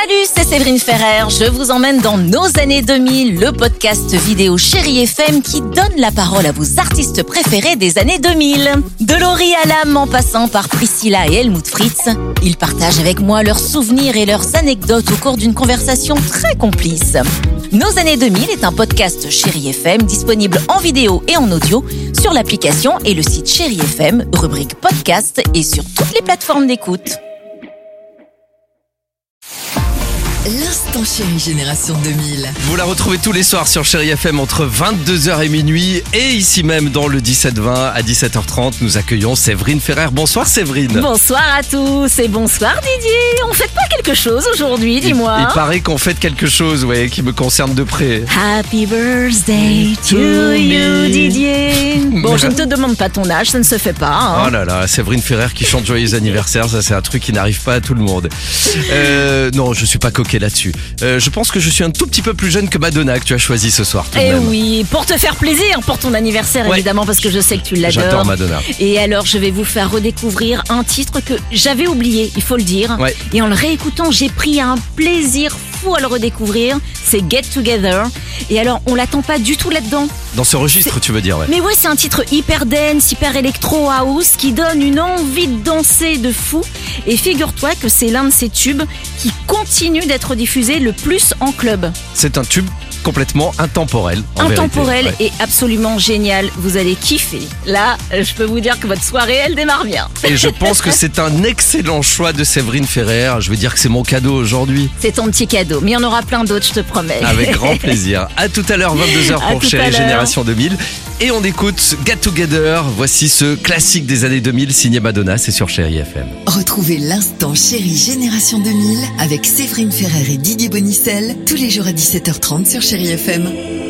Salut, c'est Séverine Ferrer. Je vous emmène dans nos années 2000, le podcast vidéo Chérie FM qui donne la parole à vos artistes préférés des années 2000. De Laurie Hallam en passant par Priscilla et Helmut Fritz, ils partagent avec moi leurs souvenirs et leurs anecdotes au cours d'une conversation très complice. Nos années 2000 est un podcast Chérie FM disponible en vidéo et en audio sur l'application et le site Chérie FM, rubrique podcast et sur toutes les plateformes d'écoute. L'instant chéri Génération 2000. Vous la retrouvez tous les soirs sur Chérie FM entre 22h et minuit. Et ici même dans le 17-20 à 17h30, nous accueillons Séverine Ferrer. Bonsoir Séverine. Bonsoir à tous et bonsoir Didier. On fête pas quelque chose aujourd'hui, dis-moi. Il paraît qu'on fête quelque chose, ouais, qui me concerne de près. Happy birthday to you Didier. Bon, je ne te demande pas ton âge, ça ne se fait pas. Hein. Oh là là, Séverine Ferrer qui chante joyeux anniversaire, ça c'est un truc qui n'arrive pas à tout le monde. Non, je suis pas coquet là-dessus. Je pense que je suis un tout petit peu plus jeune que Madonna que tu as choisi ce soir. Et oui, pour te faire plaisir, pour ton anniversaire évidemment, parce que je sais que tu l'adores. J'adore Madonna. Et alors je vais vous faire redécouvrir un titre que j'avais oublié, il faut le dire. Ouais. Et en le réécoutant, j'ai pris un plaisir fou à le redécouvrir. C'est Get Together. Et alors on l'attend pas du tout là-dedans. Dans ce registre, tu veux dire, ouais. Mais ouais, c'est un titre hyper dance, hyper électro house qui donne une envie de danser de fou. Et figure-toi que c'est l'un de ces tubes qui continue d'être diffusé le plus en club. C'est un tube complètement intemporel. Intemporel vérité, ouais. et absolument génial. Vous allez kiffer. Là, je peux vous dire que votre soirée, elle démarre bien. Et je pense que c'est un excellent choix de Séverine Ferrer. Je veux dire que c'est mon cadeau aujourd'hui. C'est ton petit cadeau, mais il y en aura plein d'autres, je te promets. Avec grand plaisir. À tout à l'heure, 22h pour Chérie Génération 2000. Et on écoute Get Together. Voici ce classique des années 2000 signé Madonna, c'est sur Chérie FM. Retrouvez l'instant chéri Génération 2000 avec Séverine Ferrer et Didier Bonicel tous les jours à 17h30 sur Chérie FM.